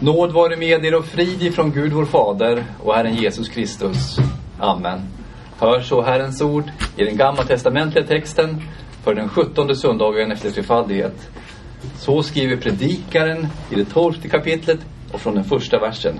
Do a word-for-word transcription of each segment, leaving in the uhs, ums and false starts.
Nåd vare med er och frid ifrån Gud vår Fader och Herren Jesus Kristus. Amen. Hör så Herrens ord i den gamla testamentliga texten för den sjuttonde söndagen efter trefaldighet. Så skriver predikaren i det tolfte kapitlet och från den första versen.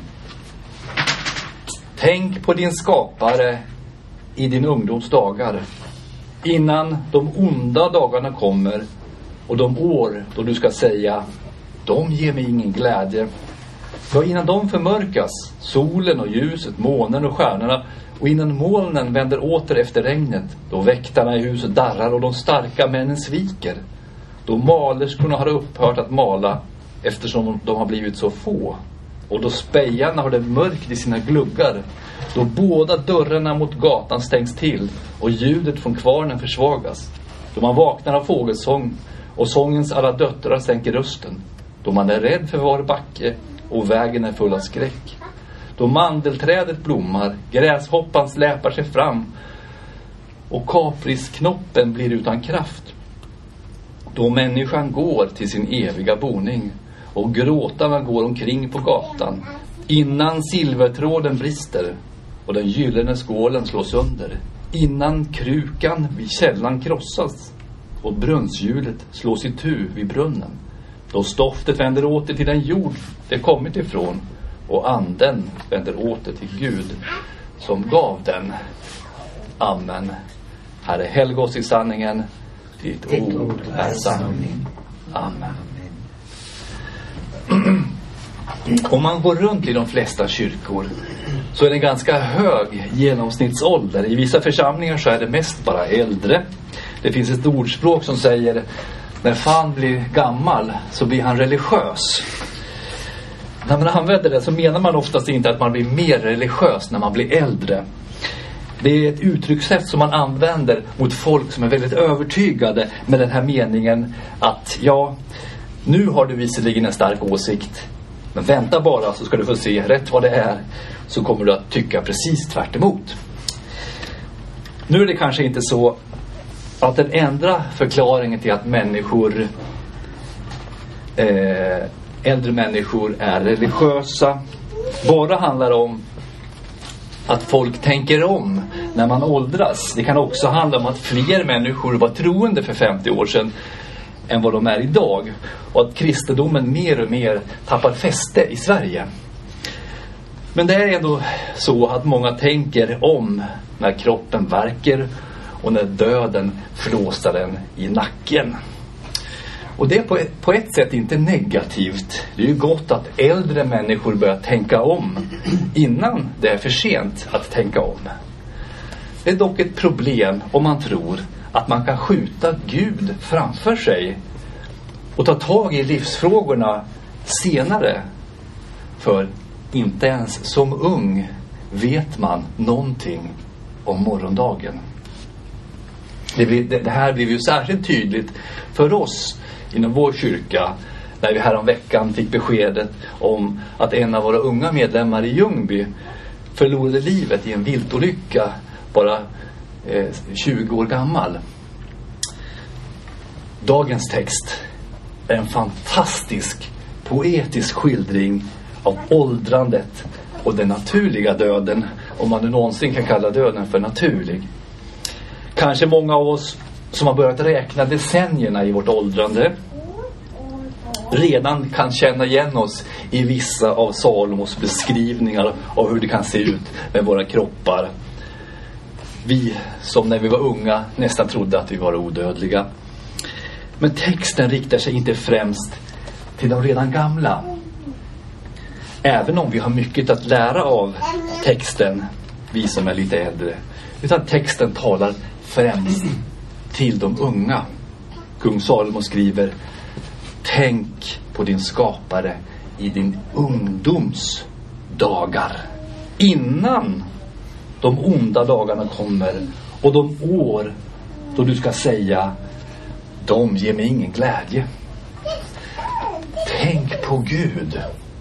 Tänk på din skapare i din ungdoms dagar, innan de onda dagarna kommer och de år då du ska säga, de ger mig ingen glädje. Ja, innan de förmörkas, solen och ljuset, månen och stjärnorna, och innan molnen vänder åter efter regnet, då väktarna i huset darrar och de starka männen sviker. Då malerskorna har upphört att mala eftersom de har blivit så få. Och då spejarna har det mörkt i sina gluggar. Då båda dörrarna mot gatan stängs till och ljudet från kvarnen försvagas. Då man vaknar av fågelsång och sångens alla döttrar sänker rösten. Då man är rädd för var backe och vägen är full av skräck. Då mandelträdet blommar, gräshoppan släpar sig fram och kaprisknoppen blir utan kraft. Då människan går till sin eviga boning och gråtarna går omkring på gatan, innan silvertråden brister och den gyllene skålen slås under, innan krukan vid källan krossas och brunnshjulet slås itu vid brunnen. Då stoftet vänder åter till den jord det kommit ifrån och anden vänder åter till Gud som gav den. Amen. Herre, helga oss i sanningen. Ditt ord är sanning. Amen. Om man går runt i de flesta kyrkor så är det en ganska hög genomsnittsålder. I vissa församlingar så är det mest bara äldre. Det finns ett ordspråk som säger: när fan blir gammal så blir han religiös. När man använder det så menar man oftast inte att man blir mer religiös när man blir äldre. Det är ett uttryckssätt som man använder mot folk som är väldigt övertygade med den här meningen att ja, nu har du visserligen en stark åsikt, men vänta bara så ska du få se rätt vad det är, så kommer du att tycka precis tvärt emot. Nu är det kanske inte så att den enda förklaringen till att människor eh, äldre människor är religiösa bara handlar om att folk tänker om när man åldras. Det kan också handla om att fler människor var troende för femtio år sedan än vad de är idag, och att kristendomen mer och mer tappar fäste i Sverige. Men det är ändå så att många tänker om när kroppen värker och när döden flåsar den i nacken. Och det är på ett, på ett sätt inte negativt. Det är ju gott att äldre människor börjar tänka om innan det är för sent att tänka om. Det är dock ett problem om man tror att man kan skjuta Gud framför sig och ta tag i livsfrågorna senare. För inte ens som ung vet man någonting om morgondagen. Det, blir, det, det här blir ju särskilt tydligt för oss inom vår kyrka när vi härom veckan fick beskedet om att en av våra unga medlemmar i Ljungby förlorade livet i en viltolycka bara eh, tjugo år gammal. Dagens text är en fantastisk poetisk skildring av åldrandet och den naturliga döden, om man nu någonsin kan kalla döden för naturlig. Kanske många av oss som har börjat räkna decennierna i vårt åldrande redan kan känna igen oss i vissa av Salomos beskrivningar av hur det kan se ut med våra kroppar. Vi som när vi var unga nästan trodde att vi var odödliga. Men texten riktar sig inte främst till de redan gamla. Även om vi har mycket att lära av texten, vi som är lite äldre. Utan texten talar främst till de unga. Kung Salomo skriver: tänk på din skapare i din ungdoms dagar, innan de onda dagarna kommer och de år då du ska säga, de ger mig ingen glädje. Tänk på Gud.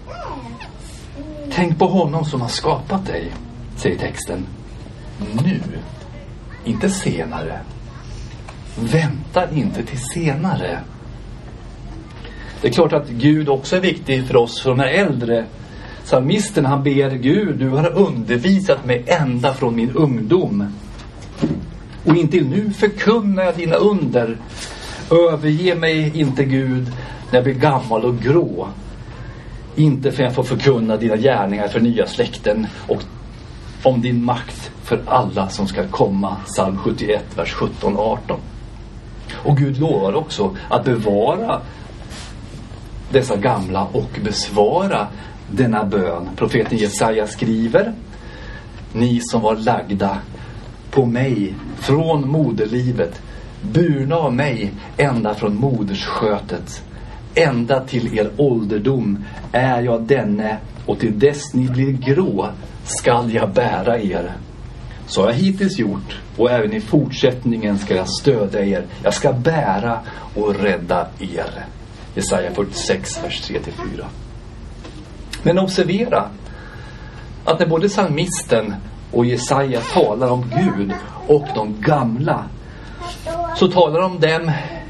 Tänk på honom som har skapat dig, säger texten. Nu, inte senare. Vänta inte till senare. Det är klart att Gud också är viktig för oss som är äldre. Psalmisten, han ber Gud, du har undervisat mig ända från min ungdom. Och intill nu förkunnar jag dina under. Överge mig inte, Gud, när jag blir gammal och grå. Inte för jag får förkunna dina gärningar för nya släkten och om din makt för alla som ska komma. Psalm sjuttioett, vers sjutton arton. Och Gud lovar också att bevara dessa gamla och besvara denna bön. Profeten Jesaja skriver: ni som var lagda på mig från moderlivet, burna av mig ända från modersskötet, ända till er ålderdom är jag denne, och till dess ni blir grå skall jag bära er. Så har jag hittills gjort, och även i fortsättningen ska jag stödja er. Jag ska bära och rädda er. Jesaja fyrtiosex, vers tre till fyra. Men observera att när både psalmisten och Jesaja talar om Gud och de gamla, så talar de om dem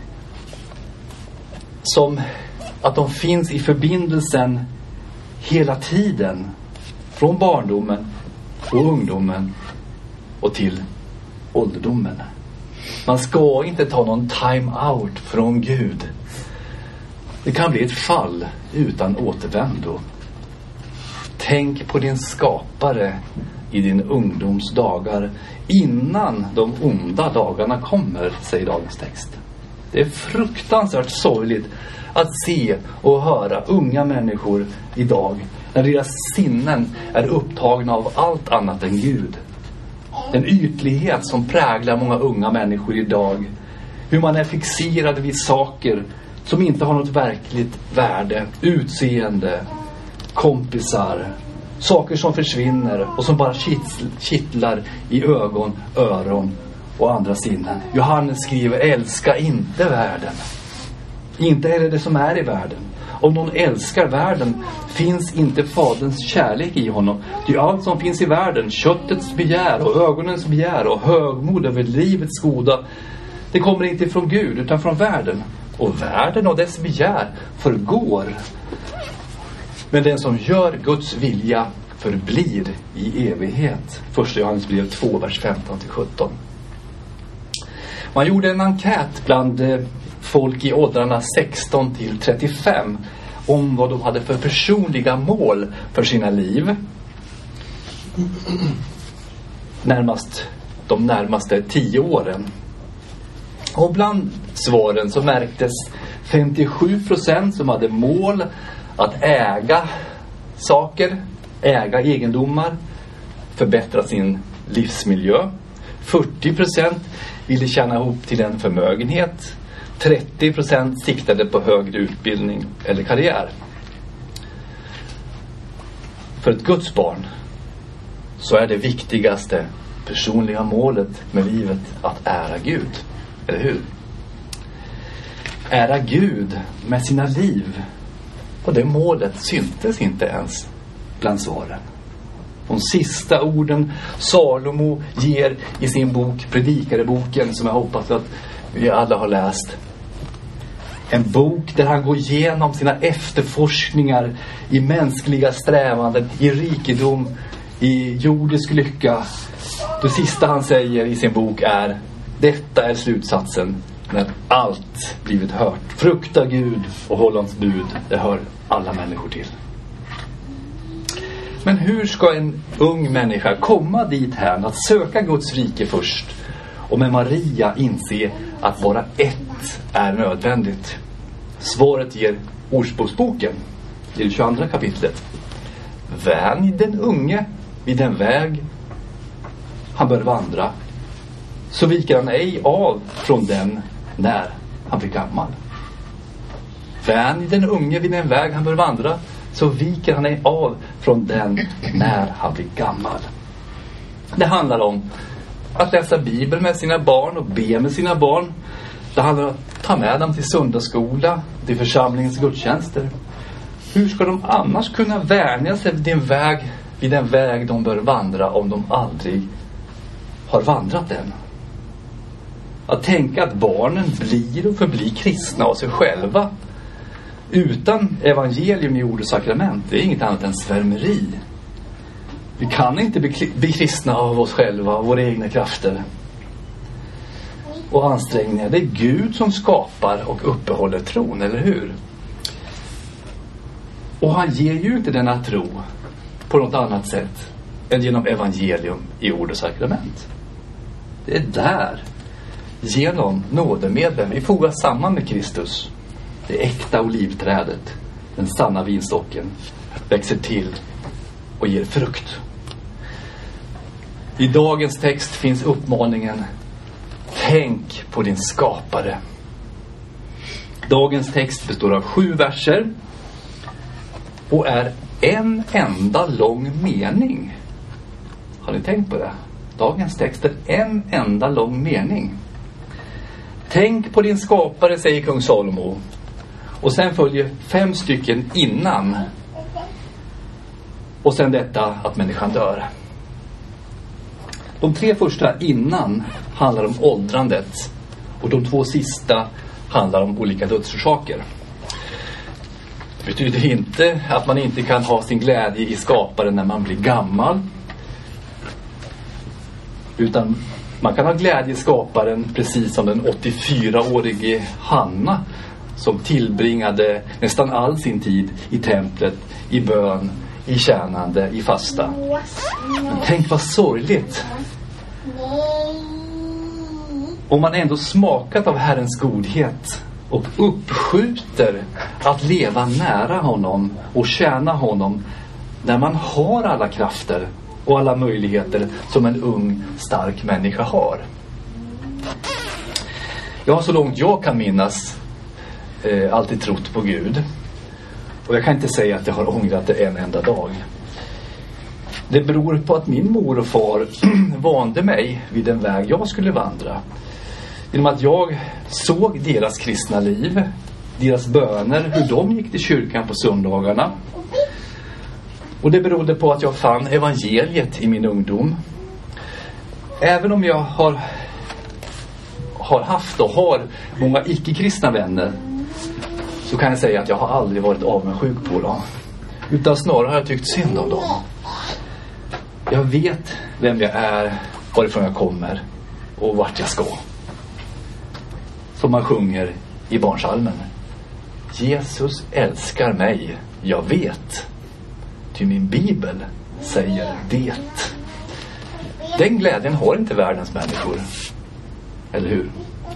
som att de finns i förbindelsen hela tiden. Från barndomen och ungdomen och till ålderdomen. Man ska inte ta någon time out från Gud. Det kan bli ett fall utan återvändo. Tänk på din skapare i din ungdoms dagar innan de onda dagarna kommer, säger dagens text. Det är fruktansvärt sorgligt att se och höra unga människor idag när deras sinnen är upptagna av allt annat än Gud. En ytlighet som präglar många unga människor idag. Hur man är fixerad vid saker som inte har något verkligt värde. Utseende, kompisar, saker som försvinner och som bara kittlar i ögon, öron och andra sinnen. Johannes skriver: älska inte världen. Inte heller det som är i världen. Om någon älskar världen finns inte faderns kärlek i honom. Det är allt som finns i världen, köttets begär och ögonens begär och högmod över livets goda. Det kommer inte från Gud utan från världen. Och världen och dess begär förgår. Men den som gör Guds vilja förblir i evighet. Första Johannes brev två, vers femton till sjutton. Man gjorde en enkät bland folk i åldrarna sexton till trettiofem om vad de hade för personliga mål för sina liv. Närmast de närmaste tio åren. Och bland svaren så märktes femtiosju procent som hade mål att äga saker, äga egendomar, förbättra sin livsmiljö. fyrtio procent ville tjäna ihop till en förmögenhet. trettio procent siktade på högre utbildning eller karriär. För ett Guds barn så är det viktigaste personliga målet med livet att ära Gud. Eller hur? Ära Gud med sina liv. Och det målet syntes inte ens bland svaren. De sista orden Salomo ger i sin bok, Predikareboken, som jag hoppas att vi alla har läst. En bok där han går igenom sina efterforskningar i mänskliga strävanden, i rikedom, i jordisk lycka. Det sista han säger i sin bok är: detta är slutsatsen när allt blivit hört. Frukta Gud och håll hans bud, det hör alla människor till. Men hur ska en ung människa komma dit här att söka Guds rike först och med Maria inse att bara ett är nödvändigt? Svaret ger Ordspråksboken i det tjugoandra kapitlet. Vänj den unge vid den väg han bör vandra, så viker han ej av från den när han blir gammal. Vänj den unge vid den väg han bör vandra, så viker han ej av från den när han blir gammal. Det handlar om att läsa Bibeln med sina barn och be med sina barn. Det handlar om att ta med dem till söndagsskola, till församlingens gudstjänster. Hur ska de annars kunna vänja sig vid den väg, vid den väg de bör vandra om de aldrig har vandrat den? Att tänka att barnen blir och förblir kristna av sig själva utan evangelium i ord och sakrament, det är inget annat än svärmeri. Vi kan inte bli, bli kristna av oss själva, av våra egna krafter och ansträngningar. Det är Gud som skapar och uppehåller tron, eller hur? Och han ger ju inte denna tro på något annat sätt än genom evangelium i ord och sakrament. Det är där, genom nådemedlen, vi fogas samman med Kristus. Det äkta olivträdet, den sanna vinstocken, växer till och ger frukt. I dagens text finns uppmaningen: tänk på din skapare. Dagens text består av sju verser och är en enda lång mening. Har ni tänkt på det? Dagens text är en enda lång mening. Tänk på din skapare, säger kung Salomo. Och sen följer fem stycken innan. Och sen detta att människan dör. De tre första innan handlar om åldrandet. Och de två sista handlar om olika dödsorsaker. Det betyder inte att man inte kan ha sin glädje i skaparen när man blir gammal. Utan man kan ha glädje i skaparen precis som den åttiofyraårige Hanna, som tillbringade nästan all sin tid i templet, i bön, i tjänande, i fasta. Men tänk vad sorgligt om man ändå smakat av Herrens godhet och uppskjuter att leva nära honom och tjäna honom när man har alla krafter och alla möjligheter som en ung, stark människa har. Jag har så långt jag kan minnas eh, alltid trott på Gud. Och jag kan inte säga att jag har ångrat det en enda dag. Det beror på att min mor och far vande mig vid den väg jag skulle vandra. Genom att jag såg deras kristna liv, deras böner, hur de gick till kyrkan på söndagarna. Och det berodde på att jag fann evangeliet i min ungdom. Även om jag har, har haft och har många icke-kristna vänner, så kan jag säga att jag har aldrig varit avundsjuk på dem. Utan snarare har jag tyckt synd om dem. Jag vet vem jag är, varifrån jag kommer och vart jag ska. Som man sjunger i barnsalmen. Jesus älskar mig, jag vet. Ty min bibel säger det. Den glädjen har inte världens människor. Eller hur?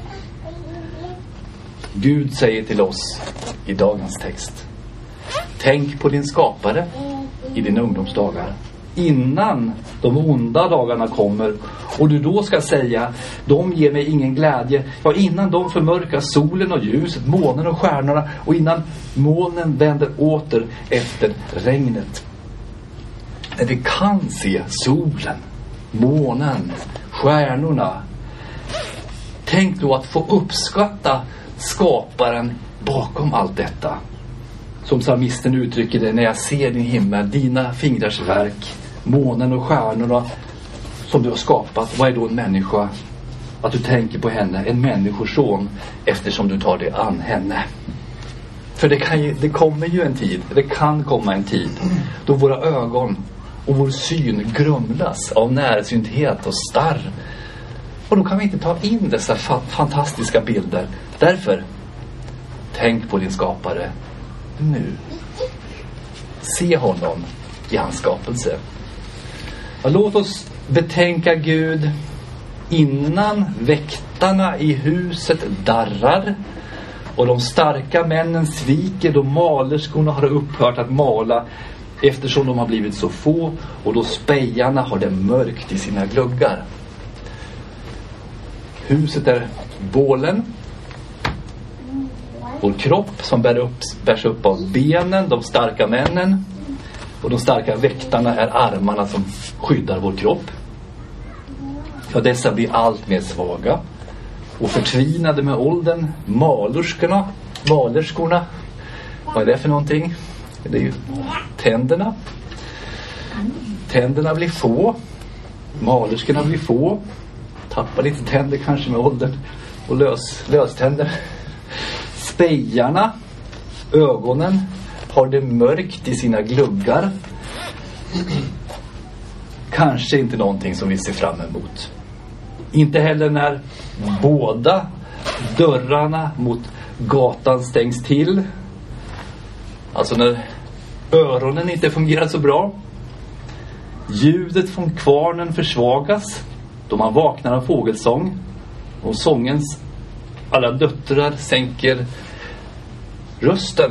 Gud säger till oss i dagens text: tänk på din skapare i dina ungdomsdagar, innan de onda dagarna kommer, och du då ska säga: de ger mig ingen glädje. Ja, innan de förmörkar solen och ljuset, månen och stjärnorna, och innan molnen vänder åter efter regnet. När vi kan se solen, månen, stjärnorna, tänk då att få uppskatta skaparen bakom allt detta. Som psalmisten uttrycker det: när jag ser din himmel, dina fingrars verk, månen och stjärnorna som du har skapat. Vad är då en människa? Att du tänker på henne, en människoson, eftersom du tar dig an henne. För det, kan ju, det kommer ju en tid, det kan komma en tid då våra ögon och vår syn grumlas av närsynthet och starr. Och då kan vi inte ta in dessa fa- fantastiska bilder. Därför, tänk på din skapare nu. Se honom i hans skapelse. Och låt oss betänka Gud innan väktarna i huset darrar och de starka männen sviker då malerskorna har upphört att mala, eftersom de har blivit så få, och då spejarna har det mörkt i sina gluggar. Huset är bålen, vår kropp som bär upp, bärs upp av benen, de starka männen, och de starka väktarna är armarna som skyddar vår kropp. För dessa blir allt mer svaga och förtvinade med åldern. Malerskorna, malerskorna, vad är det för någonting? Det är ju tänderna. Tänderna blir få, malerskorna blir få, tappar lite tänder kanske med åldern, och lös, löständer. Spejarna, ögonen har det mörkt i sina gluggar. Kanske inte någonting som vi ser fram emot. Inte heller när båda dörrarna mot gatan stängs till. Alltså när öronen inte fungerar så bra. Ljudet från kvarnen försvagas då man vaknar av fågelsång. Och sångens alla döttrar sänker rösten.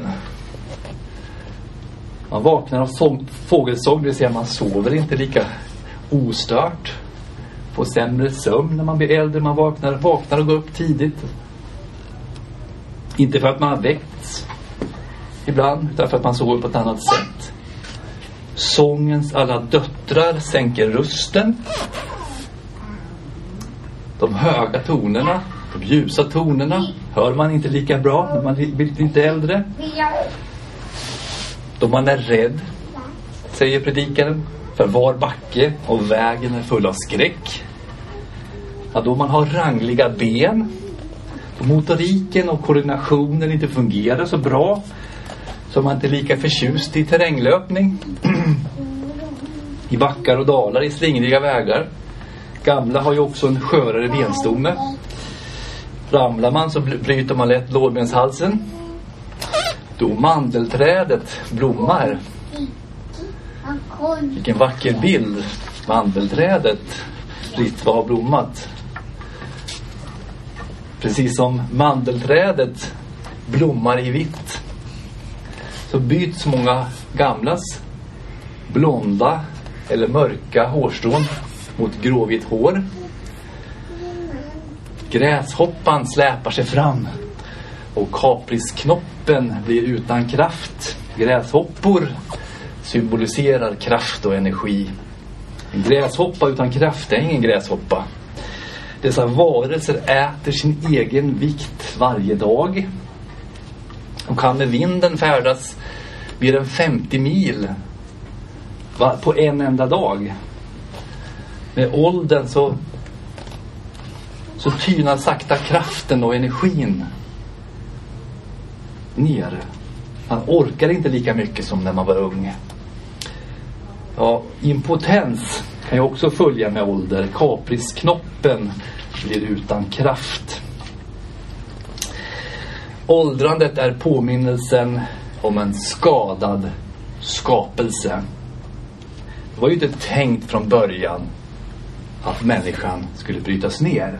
Man vaknar av sång, fågelsång, det vill säga man sover inte lika ostört. Får sämre sömn när man blir äldre. Man vaknar, vaknar och går upp tidigt. Inte för att man har väckts ibland, utan för att man sover på ett annat sätt. Sångens alla döttrar sänker rösten. De höga tonerna, de ljusa tonerna hör man inte lika bra när man blir lite äldre. Då man är rädd, säger predikaren, för var backe och vägen är full av skräck. Ja, då man har rangliga ben, då motoriken och koordinationen inte fungerar så bra, så man inte är lika förtjust i terränglöpning, i backar och dalar, i slingriga vägar. Gamla har ju också en skörare benstomme. Ramlar man så bryter man lätt lårbenshalsen. Då mandelträdet blommar. Vilken vacker bild. Mandelträdet fritt har blommat. Precis som mandelträdet blommar i vitt, så byts många gamlas blonda eller mörka hårstrån mot gråvitt hår. Gräshoppan släpar sig fram och kaprisknoppen blir utan kraft. Gräshoppor symboliserar kraft och energi. En gräshoppa utan kraft är ingen gräshoppa. Dessa varelser äter sin egen vikt varje dag. Och kan med vinden färdas mer än femtio mil på en enda dag. Med åldern så, så tynar sakta kraften och energin ner. Man orkar inte lika mycket som när man var ung. Ja, impotens kan ju också följa med ålder. Kaprisknoppen blir utan kraft. Åldrandet är påminnelsen om en skadad skapelse. Det var ju inte tänkt från början att människan skulle brytas ner.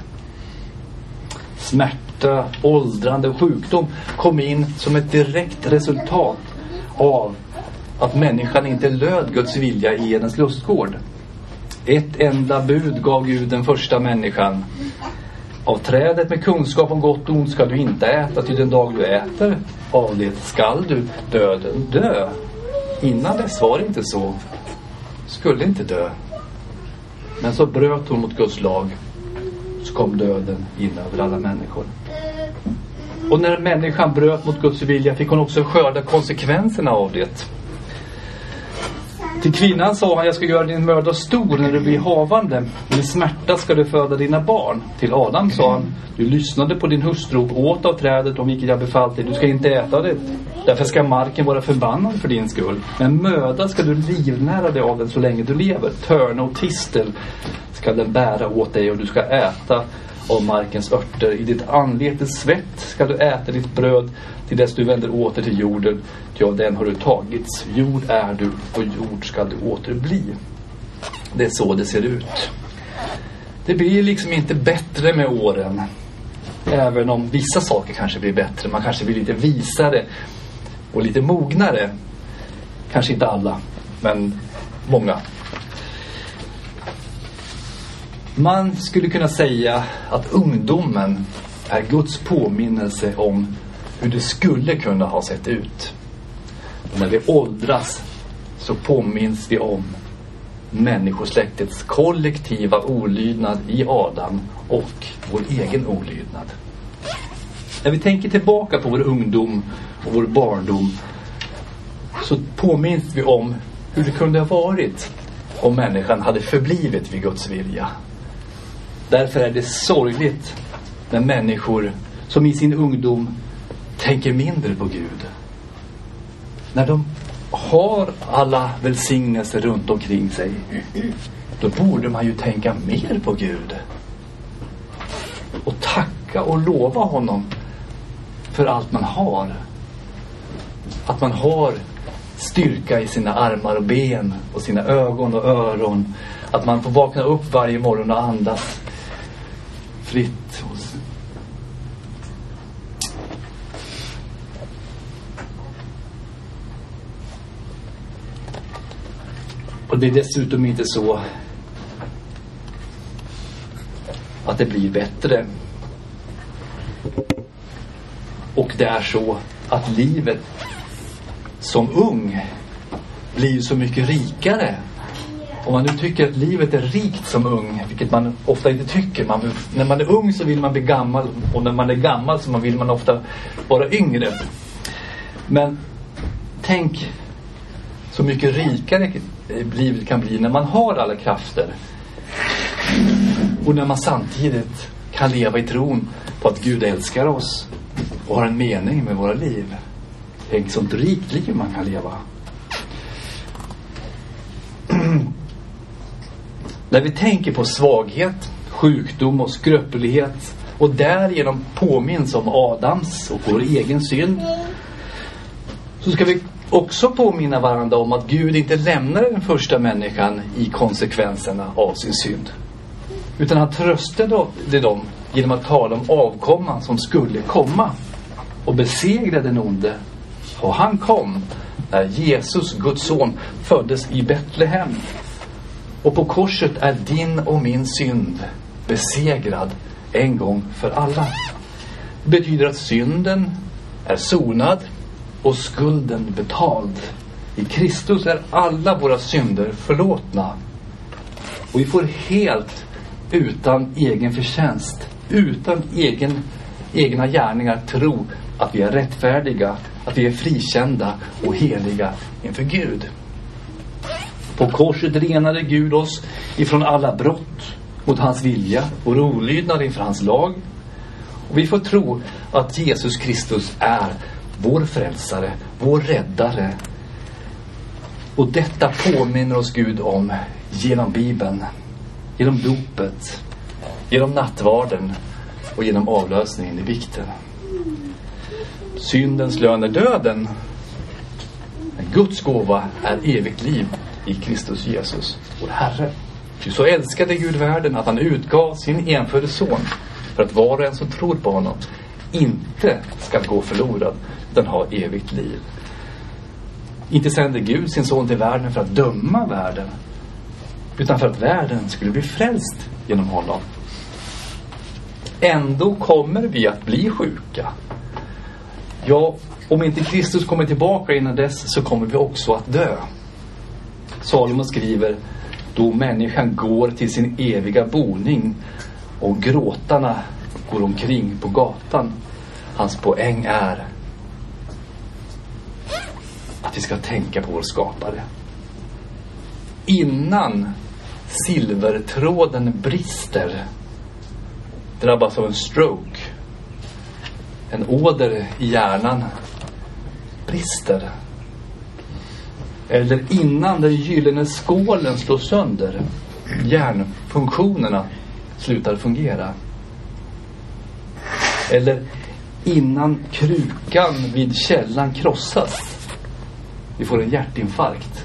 Smärta, åldrande och sjukdom kom in som ett direkt resultat av att människan inte löd Guds vilja i Edens lustgård. Ett enda bud gav Gud den första människan. Av trädet med kunskap om gott och ont ska du inte äta, till den dag du äter av det skall du döden dö. Innan dess var det inte så. Skulle inte dö. Men så bröt hon mot Guds lag, så kom döden in över alla människor. Och när människan bröt mot Guds vilja fick hon också skörda konsekvenserna av det. Till kvinnan sa han, jag ska göra din möda stor när du blir havande. Med smärta ska du föda dina barn. Till Adam sa han, du lyssnade på din hustru och åt av trädet om vilket jag befallt dig. Du ska inte äta det. Därför ska marken vara förbannad för din skull. Men möda ska du livnära dig av den så länge du lever. Törne och tistel ska den bära åt dig och du ska äta av markens örter. I ditt anletes svett ska du äta ditt bröd till dess du vänder åter till jorden. Till av den har du tagits. Jord är du och jord ska du åter bli. Det är så det ser ut. Det blir liksom inte bättre med åren. Även om vissa saker kanske blir bättre. Man kanske blir lite visare och lite mognare. Kanske inte alla, men många. Man skulle kunna säga att ungdomen är Guds påminnelse om hur det skulle kunna ha sett ut. Och när vi åldras så påminns vi om människosläktets kollektiva olydnad i Adam och vår egen olydnad. När vi tänker tillbaka på vår ungdom och vår barndom så påminns vi om hur det kunde ha varit om människan hade förblivit vid Guds vilja. Därför är det sorgligt när människor som i sin ungdom tänker mindre på Gud när de har alla välsignelser runt omkring sig, då borde man ju tänka mer på Gud. Och tacka och lova honom för allt man har. Att man har styrka i sina armar och ben och sina ögon och öron. Att man får vakna upp varje morgon och andas fritt. Och det är dessutom inte så att det blir bättre. Och det är så att livet som ung blir så mycket rikare. Om man nu tycker att livet är rikt som ung, vilket man ofta inte tycker. Man, när man är ung så vill man bli gammal, och när man är gammal så vill man ofta vara yngre. Men tänk så mycket rikare livet kan bli när man har alla krafter. Och när man samtidigt kan leva i tron på att Gud älskar oss och har en mening med våra liv. Tänk sånt rikt liv man kan leva. När vi tänker på svaghet, sjukdom och skröpelighet och därigenom påminns om Adams och vår egen synd, så ska vi också påminna varandra om att Gud inte lämnade den första människan i konsekvenserna av sin synd. Utan han tröstade dem genom att tala om avkomman som skulle komma och besegra den onde. Och han kom när Jesus, Guds son, föddes i Betlehem. Och på korset är din och min synd besegrad en gång för alla. Det betyder att synden är sonad och skulden betald. I Kristus är alla våra synder förlåtna. Och vi får helt utan egen förtjänst, utan egen, egna gärningar tro att vi är rättfärdiga, att vi är frikända och heliga inför Gud. På korset renade Gud oss ifrån alla brott mot hans vilja och olydnad inför hans lag. Och vi får tro att Jesus Kristus är vår frälsare, vår räddare. Och detta påminner oss Gud om genom Bibeln, genom dopet, genom nattvarden och genom avlösningen i vikten. Syndens lön är döden. Men Guds gåva är evigt liv i Kristus Jesus, vår Herre. Ty så älskade Gud världen att han utgav sin enfödde son för att var och en som tror på honom inte ska gå förlorad utan ha evigt liv. Inte sände Gud sin son till världen för att döma världen, utan för att världen skulle bli frälst genom honom. Ändå kommer vi att bli sjuka. Ja, om inte Kristus kommer tillbaka innan dess så kommer vi också att dö. Salomo skriver: då människan går till sin eviga boning och gråtarna går omkring på gatan. Hans poäng är att vi ska tänka på vår skapare. Innan silvertråden brister, drabbas av en stroke, en åder i hjärnan brister, eller innan den gyllene skålen slår sönder, hjärnfunktionerna slutar fungera, eller innan krukan vid källan krossas, vi får en hjärtinfarkt,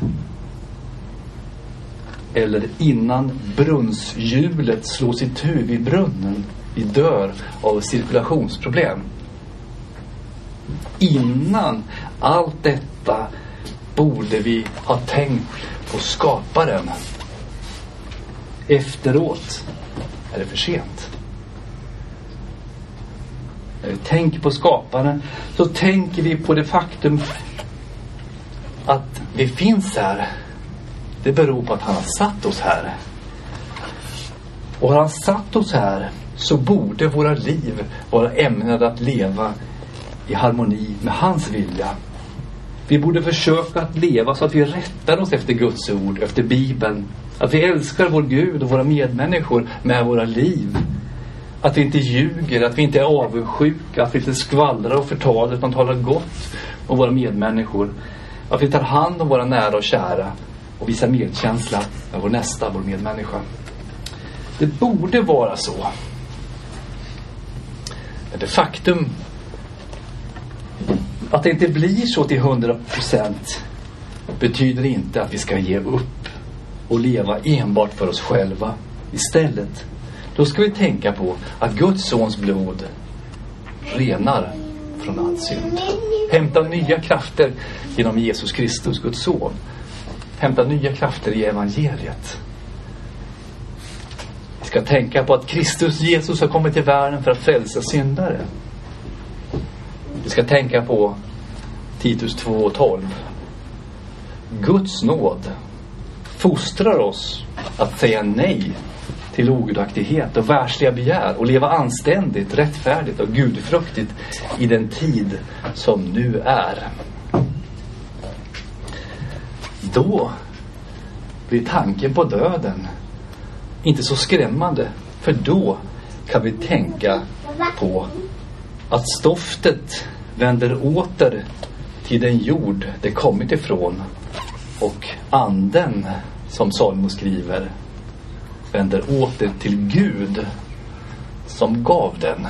eller innan brunnshjulet slås itu vid brunnen, vi dör av cirkulationsproblem. Innan allt detta borde vi ha tänkt på skaparen. Efteråt är det för sent. När vi tänker på skaparen så tänker vi på det faktum att vi finns här. Det beror på att han har satt oss här. Och har han satt oss här så borde våra liv vara ämnade att leva i harmoni med hans vilja. Vi borde försöka att leva så att vi rättar oss efter Guds ord, efter Bibeln. Att vi älskar vår Gud och våra medmänniskor med våra liv. Att vi inte ljuger, att vi inte är avundsjuka, att vi inte skvallrar och förtalar utan talar gott om våra medmänniskor. Att vi tar hand om våra nära och kära och visar medkänsla med vår nästa, vår medmänniska. Det borde vara så. Men det faktum att det inte blir så till hundra procent betyder inte att vi ska ge upp och leva enbart för oss själva. Istället, då ska vi tänka på att Guds sons blod renar från all synd. Hämta nya krafter genom Jesus Kristus, Guds son. Hämta nya krafter i evangeliet. Vi ska tänka på att Kristus, Jesus, har kommit till världen för att frälsa syndare. Vi ska tänka på Titus två och tolv. Guds nåd fostrar oss att säga nej till ogudaktighet och världsliga begär och leva anständigt, rättfärdigt och gudfruktigt i den tid som nu är. Då blir tanken på döden inte så skrämmande, för då kan vi tänka på att stoftet vänder åter till den jord det kommit ifrån, och anden, som Salomo skriver, vänder åter till Gud som gav den.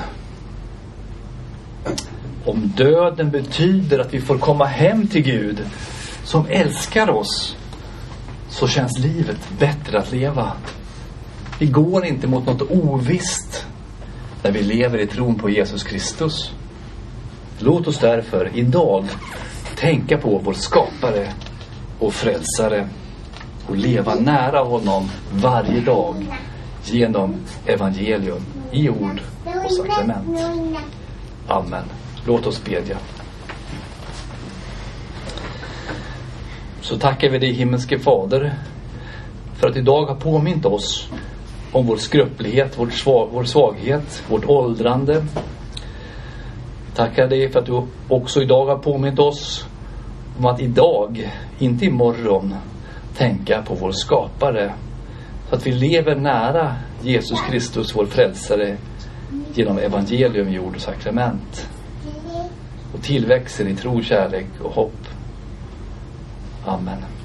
Om döden betyder att vi får komma hem till Gud som älskar oss, så känns livet bättre att leva. Vi går inte mot något ovisst när vi lever i tron på Jesus Kristus. Låt oss därför idag tänka på vår skapare och frälsare och leva nära honom varje dag genom evangelium i ord och sakrament. Amen. Låt oss bedja. Så tackar vi dig, himmelske Fader, för att idag har påmint oss om vår skröplighet, vår, svag, vår svaghet, vårt åldrande. Tackar dig för att du också idag har påmint oss om att idag, inte imorgon, tänka på vår skapare, så att vi lever nära Jesus Kristus, vår frälsare, genom evangelium i ord och sakrament, och tillväxer i tro, kärlek och hopp. Amen.